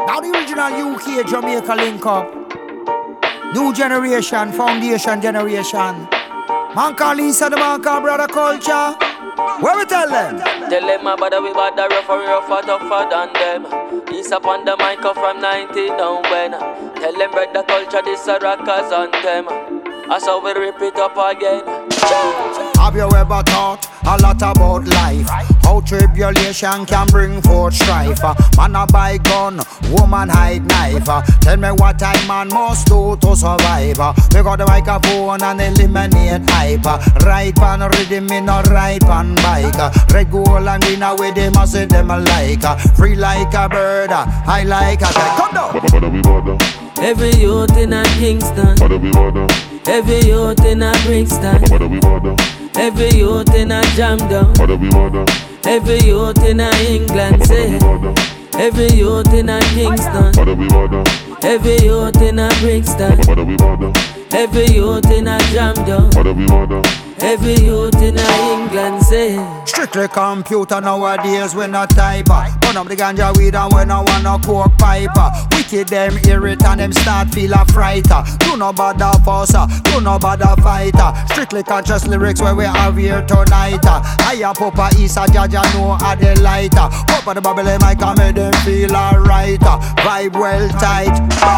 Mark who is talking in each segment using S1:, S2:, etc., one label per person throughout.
S1: Now the original UK Jamaica link up. New generation, foundation generation. Man call Lisa, the man call Brother Culture. Where we tell them?
S2: Tell them my brother we bad, rougher, tougher than them. He's up on the mic from 90 down when. Tell them Brother Culture, this a rockers on them. That's how we rip it up again.
S1: Have you ever thought a lot about life? How tribulation can bring forth strife. Man a buy gun, woman hide knife. Tell me what I man must do to survive. We got the microphone and eliminate hype. Right pan rhythm, me no right pan bike. Red, gold and green away them a say them alike. Free like a bird, high like a kite. Come down.
S2: Every youth in a Kingston, every youth in a Brixton, every youth in a Jamdown, every youth in a England, say. Every youth in a Kingston, every youth in a Brixton, every youth in a Jamdown, every youth in a England, say.
S1: Strictly computer nowadays, we not typer. Burn up the ganja weed and we no want no coke piper. Wicked them irritant, them start feel a frighter. Do no bother fusser, do no bother fighter. Strictly conscious lyrics where we have here tonight. I a Papa Isa, Jaja know a the lighter. Papa the Babylon mic and make them feel alright. Vibe well tight.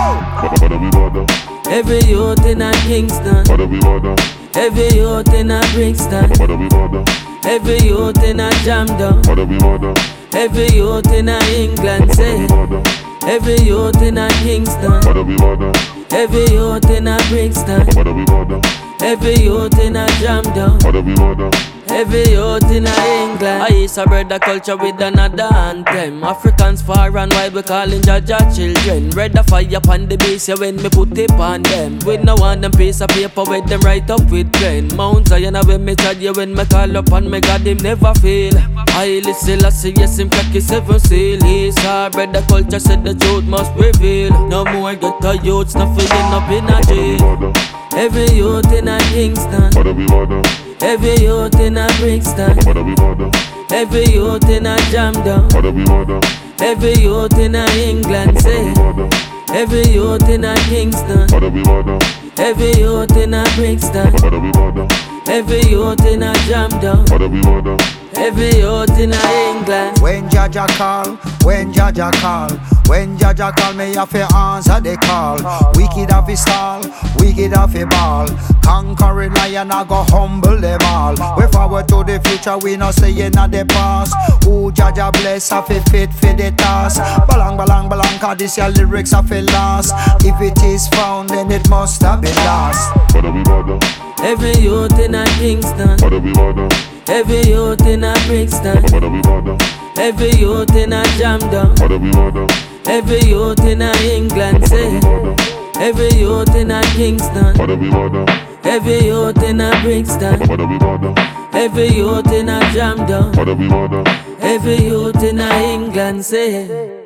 S2: Every youth in a Kingston, every youth in a Brixton, every youth in a Jamdown, every youth in a England, say. Every youth in a Kingston, every youth in a Brixton, every youth in a Jamdown, every youth in a England. I used to Brother Culture with another anthem. Africans far and wide, we calling Jaja children. Red the fire upon the base, yeah, when me put it on them. We no want them piece of paper with them right up with pen. Mount Zion when me tell you when me call up and me God him never fail. I listen, I see yes him crack his seven seal. He's hard, Brother Culture said the truth must prevail. No more get the youths not filling up in a jail. Every youth in a Kingston, every youth in a Brixton, every youth in a Jamdown, every youth in a England, say. Every youth in a Kingston, every youth in a Brixton, every youth in a Jamdown, every youth in a England.
S1: When Jaja call, when Jaja call, when Jaja call, me have to answer the call. Wicked have to stall, wicked have to ball. Conquering lion, I go humble them all. We forward to the future, we no staying at the past. Who Jaja bless, have to fit for the task. Balang, balang, balang, cause this your lyrics have to last. If it is found, then it must have been lost.
S2: Every youth in a Kingston, every youth in a Brixton, every youth in a Jamdown, every youth in a England, say. Every youth in a Kingston, every youth in a Brixton, every youth in a Jamdown, every youth in a England, say.